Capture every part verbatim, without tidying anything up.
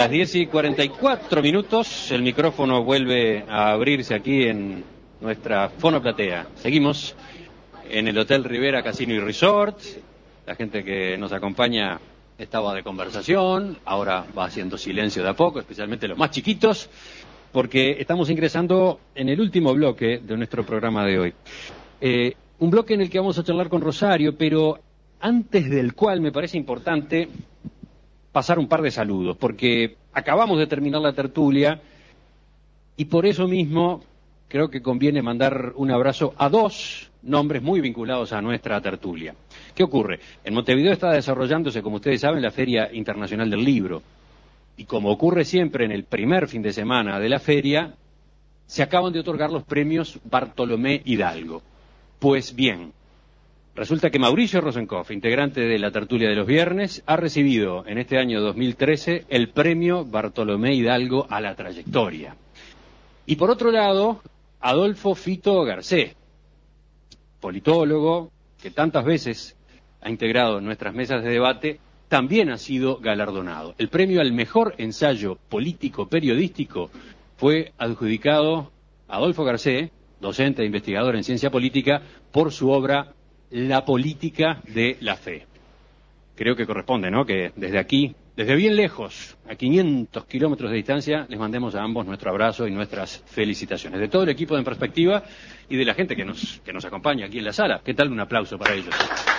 Las diez y cuarenta y cuatro minutos, el micrófono vuelve a abrirse aquí en nuestra fonoplatea. Seguimos en el Hotel Rivera Casino y Resort. La gente que nos acompaña estaba de conversación, ahora va haciendo silencio de a poco, especialmente los más chiquitos, porque estamos ingresando en el último bloque de nuestro programa de hoy. Eh, un bloque en el que vamos a charlar con Rosario, pero antes del cual me parece importante pasar un par de saludos, porque acabamos de terminar la tertulia y por eso mismo creo que conviene mandar un abrazo a dos nombres muy vinculados a nuestra tertulia. ¿Qué ocurre? En Montevideo está desarrollándose, como ustedes saben, la Feria Internacional del Libro. Y como ocurre siempre en el primer fin de semana de la feria, se acaban de otorgar los premios Bartolomé Hidalgo. Pues bien, resulta que Mauricio Rosenkopf, integrante de la tertulia de los viernes, ha recibido en este año dos mil trece el premio Bartolomé Hidalgo a la trayectoria. Y por otro lado, Adolfo Fito Garcés, politólogo que tantas veces ha integrado nuestras mesas de debate, también ha sido galardonado. El premio al mejor ensayo político periodístico fue adjudicado a Adolfo Garcés, docente e investigador en ciencia política, por su obra La política de la fe. Creo que corresponde, ¿no?, que desde aquí, desde bien lejos, a quinientos kilómetros de distancia, les mandemos a ambos nuestro abrazo y nuestras felicitaciones. De todo el equipo de En Perspectiva y de la gente que nos, que nos acompaña aquí en la sala. ¿Qué tal? Un aplauso para ellos.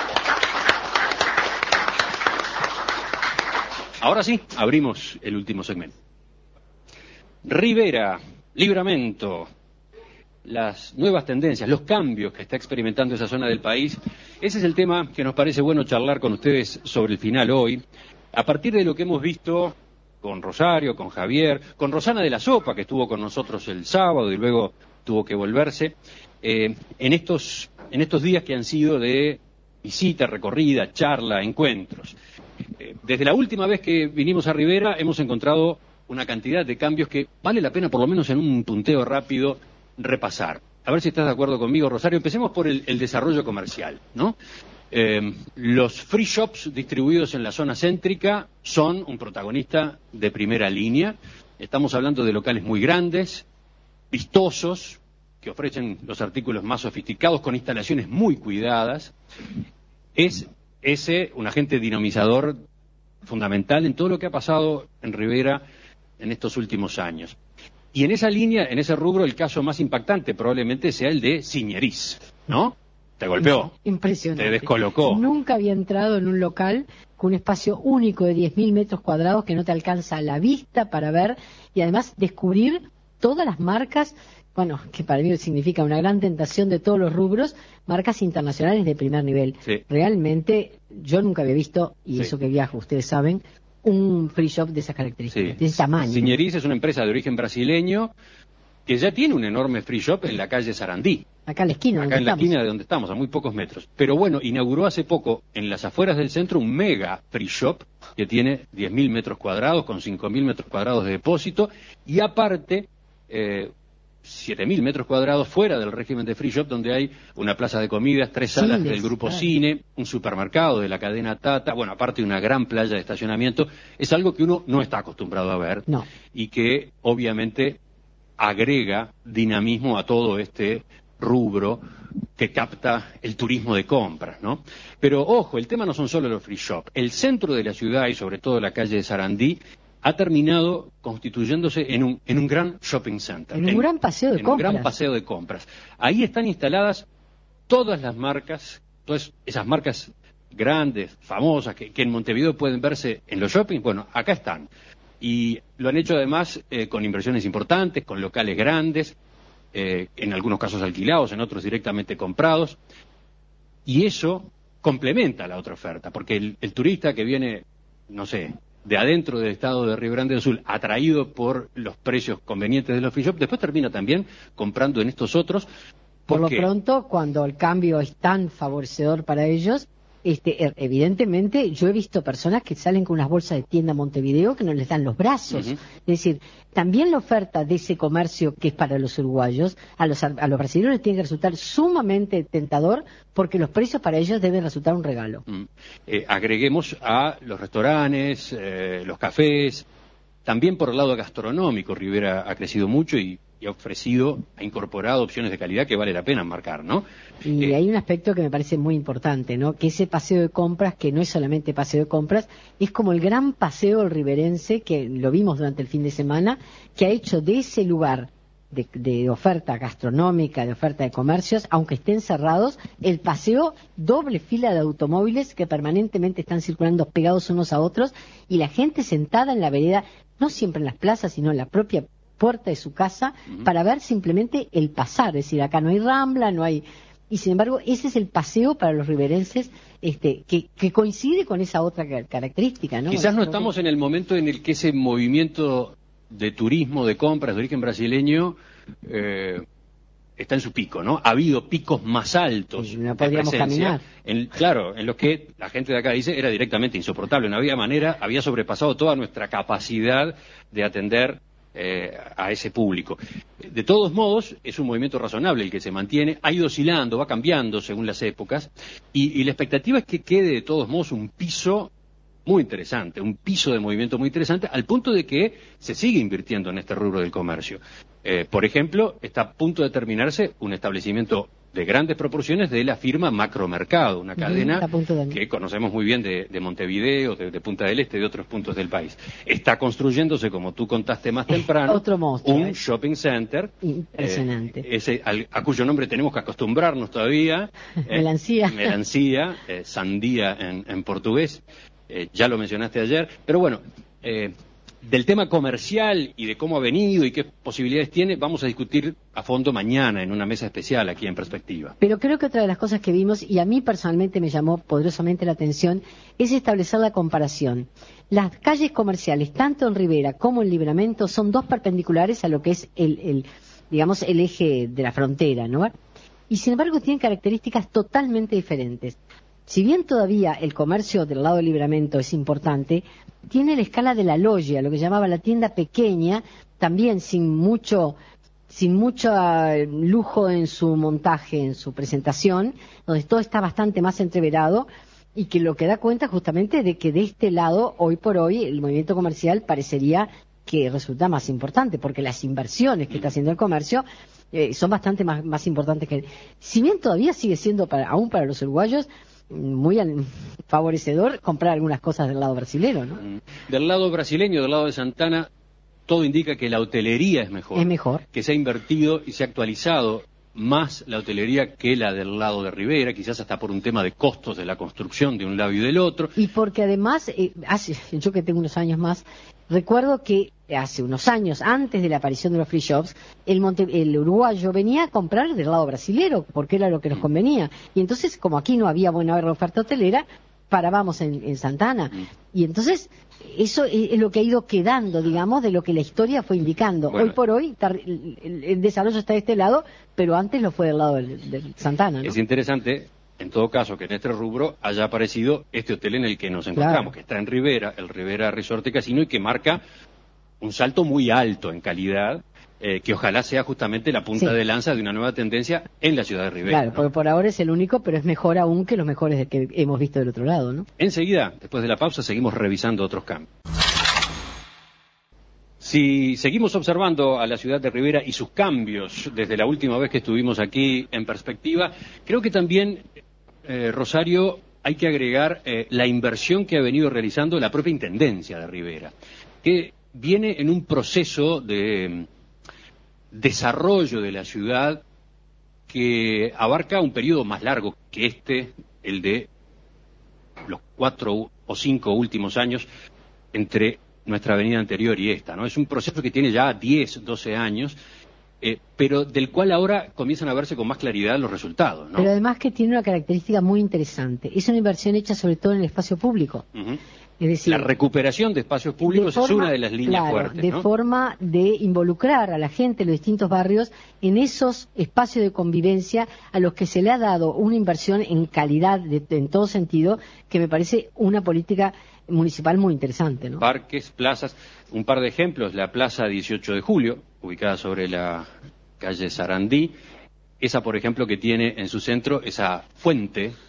Ahora sí, abrimos el último segmento. Rivera, Libramento, las nuevas tendencias, los cambios que está experimentando esa zona del país. Ese es el tema que nos parece bueno charlar con ustedes sobre el final hoy, a partir de lo que hemos visto con Rosario, con Javier, con Rosana de la Sopa, que estuvo con nosotros el sábado y luego tuvo que volverse, eh, en estos, en estos días que han sido de visita, recorrida, charla, encuentros. Eh, desde la última vez que vinimos a Rivera hemos encontrado una cantidad de cambios que vale la pena, por lo menos en un punteo rápido, repasar. A ver si estás de acuerdo conmigo, Rosario. Empecemos por el, el desarrollo comercial, ¿no? Eh, los free shops distribuidos en la zona céntrica son un protagonista de primera línea. Estamos hablando de locales muy grandes, vistosos, que ofrecen los artículos más sofisticados, con instalaciones muy cuidadas. Es ese un agente dinamizador fundamental en todo lo que ha pasado en Rivera en estos últimos años. Y en esa línea, en ese rubro, el caso más impactante probablemente sea el de Siñeriz, ¿no? Te golpeó. Impresionante. Te descolocó. Nunca había entrado en un local con un espacio único de diez mil metros cuadrados que no te alcanza la vista para ver y además descubrir todas las marcas, bueno, que para mí significa una gran tentación de todos los rubros, marcas internacionales de primer nivel. Sí. Realmente yo nunca había visto, y Sí. eso que viajo, ustedes saben, un free shop de esas características, Sí. de ese tamaño. Siñeriz es una empresa de origen brasileño que ya tiene un enorme free shop en la calle Sarandí. Acá en la esquina, Acá donde en la estamos. esquina de donde estamos, a muy pocos metros. Pero bueno, inauguró hace poco, en las afueras del centro, un mega free shop que tiene diez mil metros cuadrados, con cinco mil metros cuadrados de depósito, y aparte, eh, siete mil metros cuadrados fuera del régimen de free shop, donde hay una plaza de comidas, tres salas Cines, del grupo claro. Cine, un supermercado de la cadena Tata, bueno, aparte una gran playa de estacionamiento. Es algo que uno no está acostumbrado a ver. No. Y que obviamente agrega dinamismo a todo este rubro que capta el turismo de compras, ¿no? Pero ojo, el tema no son solo los free shop. El centro de la ciudad y sobre todo la calle de Sarandí ha terminado constituyéndose en un, en un gran shopping center. En un gran paseo de en compras. un gran paseo de compras. Ahí están instaladas todas las marcas, todas esas marcas grandes, famosas, que, que en Montevideo pueden verse en los shoppings. Bueno, acá están. Y lo han hecho además eh, con inversiones importantes, con locales grandes, eh, en algunos casos alquilados, en otros directamente comprados. Y eso complementa la otra oferta, porque el, el turista que viene, no sé, de adentro del estado de Río Grande do Sul, atraído por los precios convenientes de los free shop, después termina también comprando en estos otros. Por lo porque... pronto, cuando el cambio es tan favorecedor para ellos, este, er- evidentemente yo he visto personas que salen con unas bolsas de tienda a Montevideo que no les dan los brazos. Uh-huh. Es decir, también la oferta de ese comercio que es para los uruguayos, a los, ar- a los brasileños les tiene que resultar sumamente tentador porque los precios para ellos deben resultar un regalo. Mm. Eh, agreguemos a los restaurantes, eh, los cafés, También por el lado gastronómico, Rivera ha crecido mucho y, y ha ofrecido, ha incorporado opciones de calidad que vale la pena marcar, ¿no? Y Eh, hay un aspecto que me parece muy importante, ¿no? Que ese paseo de compras, que no es solamente paseo de compras, es como el gran paseo riverense, que lo vimos durante el fin de semana, que ha hecho de ese lugar de, de oferta gastronómica, de oferta de comercios, aunque estén cerrados, el paseo, doble fila de automóviles que permanentemente están circulando pegados unos a otros, y la gente sentada en la vereda, no siempre en las plazas, sino en la propia puerta de su casa, uh-huh, para ver simplemente el pasar. Es decir, acá no hay rambla, no hay... Y sin embargo, ese es el paseo para los riverenses, este, que, que coincide con esa otra característica, ¿no? Quizás no estamos en el momento en el que ese movimiento de turismo, de compras de origen brasileño, eh, está en su pico, ¿no? Ha habido picos más altos. No podríamos caminar. En, claro, en los que la gente de acá dice era directamente insoportable. No había manera, había sobrepasado toda nuestra capacidad de atender eh, a ese público. De todos modos, es un movimiento razonable el que se mantiene, ha ido oscilando, va cambiando según las épocas, y, y la expectativa es que quede de todos modos un piso muy interesante, un piso de movimiento muy interesante, al punto de que se sigue invirtiendo en este rubro del comercio. Eh, por ejemplo, está a punto de terminarse un establecimiento de grandes proporciones de la firma Macromercado, una cadena de... que conocemos muy bien de, de Montevideo, de, de Punta del Este, de otros puntos del país. Está construyéndose, como tú contaste más temprano, otro monstruo, un ¿eh? shopping center. Impresionante. Eh, ese, al, a cuyo nombre tenemos que acostumbrarnos todavía. Eh, melancía. Melancía, eh, sandía en, en portugués. Eh, ya lo mencionaste ayer. Pero bueno... Eh, del tema comercial y de cómo ha venido y qué posibilidades tiene, vamos a discutir a fondo mañana en una mesa especial aquí en Perspectiva. Pero creo que otra de las cosas que vimos, y a mí personalmente me llamó poderosamente la atención, es establecer la comparación. Las calles comerciales, tanto en Rivera como en Libramento, son dos perpendiculares a lo que es el, el digamos, el eje de la frontera, ¿no? Y sin embargo tienen características totalmente diferentes. Si bien todavía el comercio del lado de Libramento es importante, tiene la escala de la loggia, lo que llamaba la tienda pequeña, también sin mucho, sin mucho lujo en su montaje, en su presentación, donde todo está bastante más entreverado, y que lo que da cuenta justamente de que de este lado, hoy por hoy, el movimiento comercial parecería que resulta más importante, porque las inversiones que está haciendo el comercio eh, son bastante más, más importantes que... Si bien todavía sigue siendo, para, aún para los uruguayos, muy favorecedor comprar algunas cosas del lado brasilero, ¿no? Del lado brasileño, del lado de Santana, todo indica que la hotelería es mejor. Es mejor. Que se ha invertido y se ha actualizado más la hotelería que la del lado de Rivera, quizás hasta por un tema de costos de la construcción de un lado y del otro. Y porque además, eh, hace, yo que tengo unos años más, recuerdo que hace unos años, antes de la aparición de los free shops, el, Monte, el uruguayo venía a comprar del lado brasilero, porque era lo que nos convenía. Y entonces, como aquí no había buena oferta hotelera, parábamos en, en Santana. Y entonces, eso es, es lo que ha ido quedando, digamos, de lo que la historia fue indicando. Bueno, hoy por hoy, el, el, el desarrollo está de este lado, pero antes lo fue del lado de, de Santana, ¿no? Es interesante, en todo caso, que en este rubro haya aparecido este hotel en el que nos encontramos, claro, que está en Rivera, el Rivera Resort y Casino, y que marca un salto muy alto en calidad, eh, que ojalá sea justamente la punta sí. de lanza de una nueva tendencia en la ciudad de Rivera. Claro, ¿no? Porque por ahora es el único, pero es mejor aún que los mejores que hemos visto del otro lado, ¿no? Enseguida, después de la pausa, seguimos revisando otros cambios. Si seguimos observando a la ciudad de Rivera y sus cambios desde la última vez que estuvimos aquí en Perspectiva, creo que también, eh, Rosario, hay que agregar eh, la inversión que ha venido realizando la propia Intendencia de Rivera, que viene en un proceso de desarrollo de la ciudad que abarca un periodo más largo que este, el de los cuatro o cinco últimos años entre nuestra avenida anterior y esta, ¿no? Es un proceso que tiene ya diez, doce años, eh, pero del cual ahora comienzan a verse con más claridad los resultados, ¿no? Pero además que tiene una característica muy interesante. Es una inversión hecha sobre todo en el espacio público. Uh-huh. Es decir, la recuperación de espacios públicos de forma, es una de las líneas claro, fuertes, de ¿no? forma de involucrar a la gente en los distintos barrios en esos espacios de convivencia a los que se le ha dado una inversión en calidad, de, en todo sentido, que me parece una política municipal muy interesante, ¿no? Parques, plazas, un par de ejemplos, la Plaza dieciocho de julio, ubicada sobre la calle Sarandí, esa, por ejemplo, que tiene en su centro esa fuente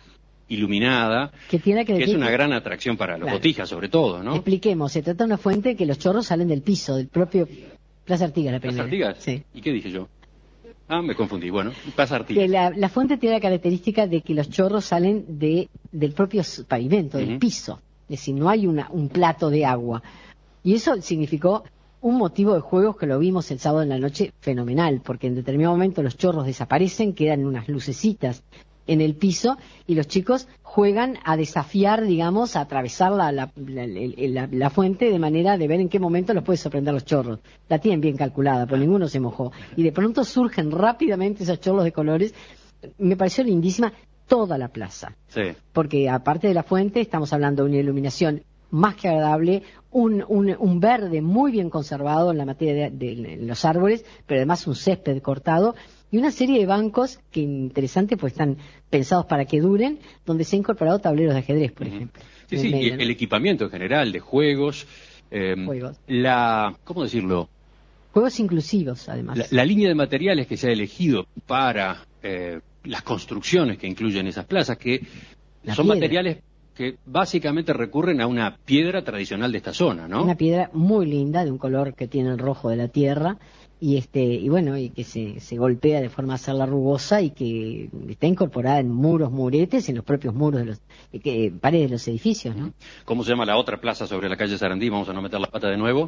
iluminada, que, tiene que, que es una gran atracción para los claro. botijas, sobre todo, ¿no? Expliquemos, se trata de una fuente que los chorros salen del piso, del propio Plaza Artigas, la primera. ¿Plaza Artigas? Sí. ¿Y qué dije yo? Ah, me confundí. Bueno, Plaza Artigas. Que la, la fuente tiene la característica de que los chorros salen de del propio pavimento, del uh-huh. piso. Es decir, no hay una, un plato de agua. Y eso significó un motivo de juegos que lo vimos el sábado en la noche fenomenal, porque en determinado momento los chorros desaparecen, quedan unas lucecitas en el piso y los chicos juegan a desafiar, digamos, a atravesar la, la, la, la, la fuente de manera de ver en qué momento los puede sorprender los chorros. La tienen bien calculada, pero ninguno se mojó. Y de pronto surgen rápidamente esos chorros de colores. Me pareció lindísima toda la plaza. Sí. Porque aparte de la fuente estamos hablando de una iluminación más que agradable, un, un, un verde muy bien conservado en la materia de, de, de los árboles, pero además un césped cortado y una serie de bancos que interesante pues están pensados para que duren, donde se han incorporado tableros de ajedrez, por uh-huh. ejemplo. Sí, sí, medio, y ¿no? el equipamiento en general de juegos, eh, juegos, la, ¿cómo decirlo? Juegos inclusivos, además. La, la línea de materiales que se ha elegido para eh, las construcciones que incluyen esas plazas, que la son piedra. materiales que básicamente recurren a una piedra tradicional de esta zona, ¿no? Una piedra muy linda, de un color que tiene el rojo de la tierra, y este y bueno, y que se, se golpea de forma a hacerla rugosa y que está incorporada en muros, muretes, en los propios muros de los que, paredes de los edificios, ¿no? ¿Cómo se llama la otra plaza sobre la calle Sarandí? Vamos a no meter la pata de nuevo.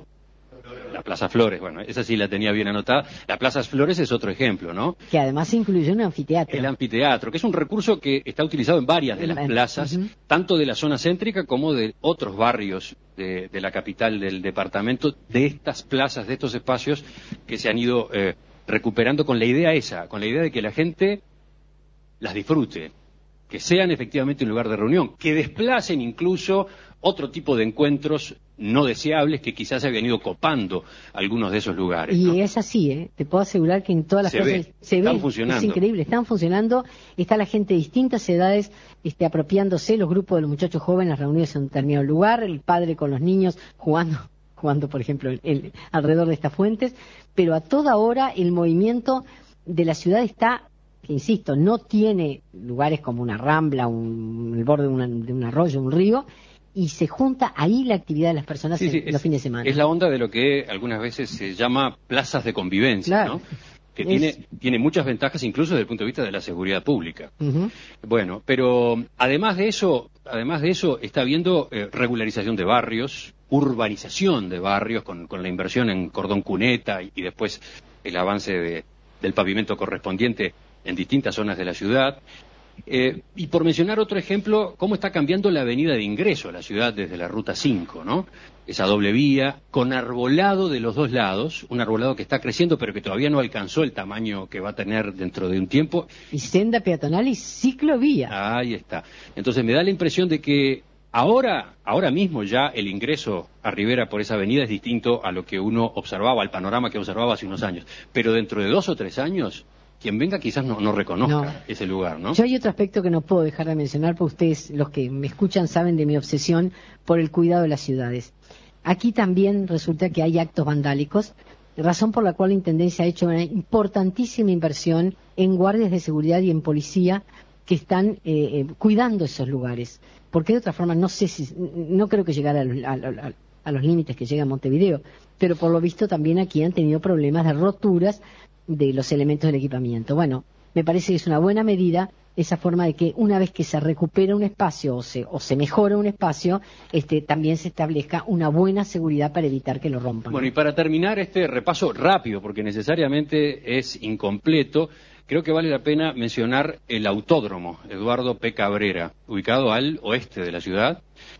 La Plaza Flores, bueno, esa sí la tenía bien anotada. La Plaza Flores es otro ejemplo, ¿no? Que además incluye un anfiteatro. El anfiteatro, que es un recurso que está utilizado en varias de las plazas, uh-huh. tanto de la zona céntrica como de otros barrios de, de la capital del departamento, de estas plazas, de estos espacios que se han ido eh, recuperando con la idea esa, con la idea de que la gente las disfrute, que sean efectivamente un lugar de reunión, que desplacen incluso otro tipo de encuentros no deseables que quizás se habían ido copando algunos de esos lugares. Y ¿no? es así, ¿eh? Te puedo asegurar que en todas las se cosas ve, se están ve, funcionando. Es increíble, están funcionando, está la gente de distintas edades este, apropiándose, los grupos de los muchachos jóvenes reunidos en un determinado lugar, el padre con los niños jugando, jugando por ejemplo, el, el, alrededor de estas fuentes, pero a toda hora el movimiento de la ciudad está, que insisto, no tiene lugares como una rambla, un, el borde de, una, de un arroyo, un río, y se junta ahí la actividad de las personas sí, en, sí, los es, fines de semana. Es la onda de lo que algunas veces se llama plazas de convivencia, claro. ¿no? Que es... tiene, tiene muchas ventajas incluso desde el punto de vista de la seguridad pública. Uh-huh. Bueno, pero además de eso, además de eso está habiendo eh, regularización de barrios, urbanización de barrios con, con la inversión en cordón cuneta y, y después el avance de, del pavimento correspondiente en distintas zonas de la ciudad. Eh, y por mencionar otro ejemplo, cómo está cambiando la avenida de ingreso a la ciudad desde la Ruta cinco, ¿no? Esa doble vía, con arbolado de los dos lados, un arbolado que está creciendo pero que todavía no alcanzó el tamaño que va a tener dentro de un tiempo. Y senda peatonal y ciclovía. Ahí está. Entonces me da la impresión de que ahora, ahora mismo ya el ingreso a Rivera por esa avenida es distinto a lo que uno observaba, al panorama que observaba hace unos años. Pero dentro de dos o tres años, quien venga quizás no, no reconozca no. ese lugar, ¿no? Yo hay otro aspecto que no puedo dejar de mencionar, porque ustedes, los que me escuchan, saben de mi obsesión por el cuidado de las ciudades. Aquí también resulta que hay actos vandálicos, razón por la cual la Intendencia ha hecho una importantísima inversión en guardias de seguridad y en policía que están eh, eh, cuidando esos lugares. Porque de otra forma no sé si, no creo que llegara a, a, a, a los límites que llega a Montevideo, pero por lo visto también aquí han tenido problemas de roturas de los elementos del equipamiento. Bueno, me parece que es una buena medida esa forma de que una vez que se recupera un espacio o se, o se mejora un espacio, este, también se establezca una buena seguridad para evitar que lo rompan. Bueno, y para terminar este repaso rápido, porque necesariamente es incompleto, creo que vale la pena mencionar el autódromo Eduardo P. Cabrera, ubicado al oeste de la ciudad.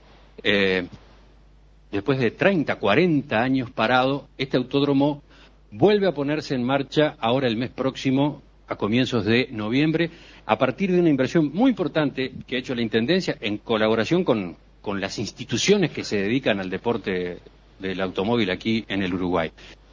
Eh, después de treinta, cuarenta años parado, este autódromo vuelve a ponerse en marcha ahora el mes próximo, a comienzos de noviembre, a partir de una inversión muy importante que ha hecho la Intendencia en colaboración con, con las instituciones que se dedican al deporte del automóvil aquí en el Uruguay.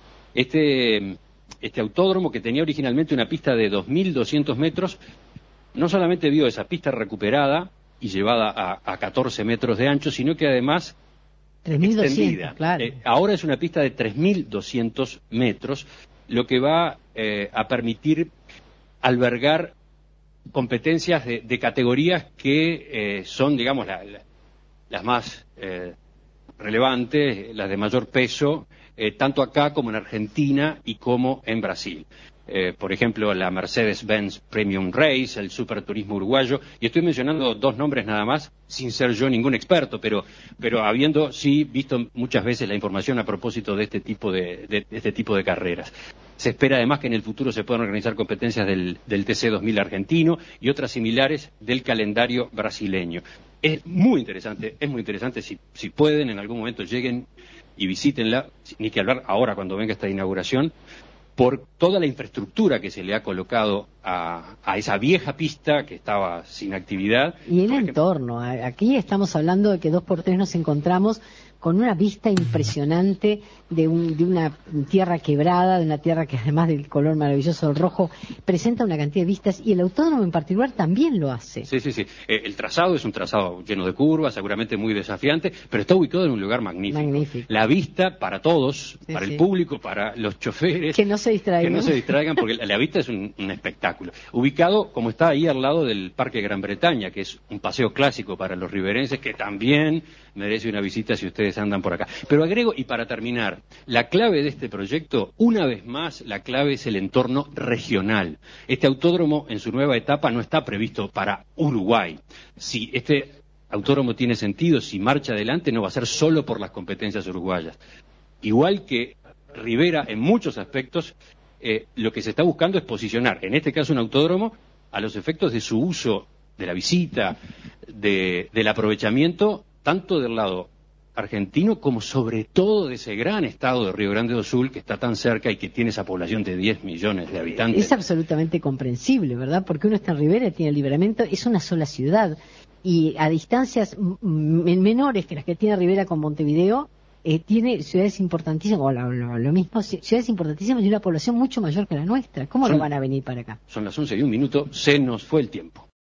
Este, este autódromo, que tenía originalmente una pista de dos mil doscientos metros, no solamente vio esa pista recuperada y llevada a, a catorce metros de ancho, sino que además tres mil doscientos, extendida. Claro. Eh, ahora es una pista de tres mil doscientos metros, lo que va eh, a permitir albergar competencias de, de categorías que eh, son, digamos, la, la, las más eh, relevantes, las de mayor peso, eh, tanto acá como en Argentina y como en Brasil. Eh, por ejemplo, la Mercedes-Benz Premium Race, el Superturismo uruguayo, y estoy mencionando dos nombres nada más, sin ser yo ningún experto, pero, pero habiendo sí visto muchas veces la información a propósito de este tipo de, de, de este tipo de carreras. Se espera además que en el futuro se puedan organizar competencias del, del T C dos mil argentino y otras similares del calendario brasileño. Es muy interesante, es muy interesante, si, si pueden en algún momento lleguen y visítenla, ni que hablar ahora cuando venga esta inauguración, por toda la infraestructura que se le ha colocado a, a esa vieja pista que estaba sin actividad. Y el entorno, aquí estamos hablando de que dos por tres nos encontramos con una vista impresionante de, un, de una tierra quebrada, de una tierra que además del color maravilloso del rojo, presenta una cantidad de vistas, y el autódromo en particular también lo hace. Sí, sí, sí. Eh, el trazado es un trazado lleno de curvas, seguramente muy desafiante, pero está ubicado en un lugar magnífico. Magnífico. La vista para todos, sí, para sí. el público, para los choferes. Que no se distraigan. Que no se distraigan, porque la, la vista es un, un espectáculo. Ubicado, como está ahí al lado del Parque Gran Bretaña, que es un paseo clásico para los riverenses, que también merece una visita si ustedes andan por acá. Pero agrego, y para terminar, la clave de este proyecto, una vez más, la clave es el entorno regional. Este autódromo en su nueva etapa no está previsto para Uruguay. Si este autódromo tiene sentido, si marcha adelante, no va a ser solo por las competencias uruguayas. Igual que Rivera, en muchos aspectos, eh, lo que se está buscando es posicionar, en este caso un autódromo, a los efectos de su uso, de la visita, de, del aprovechamiento, tanto del lado argentino como sobre todo de ese gran estado de Río Grande do Sul que está tan cerca y que tiene esa población de diez millones de habitantes. Es absolutamente comprensible, ¿verdad? Porque uno está en Rivera, tiene el Liberamiento, es una sola ciudad, y a distancias menores que las que tiene Rivera con Montevideo, eh, tiene ciudades importantísimas, o lo, lo, lo mismo, ciudades importantísimas y una población mucho mayor que la nuestra. ¿Cómo son, no van a venir para acá? Son las once y un minuto, se nos fue el tiempo.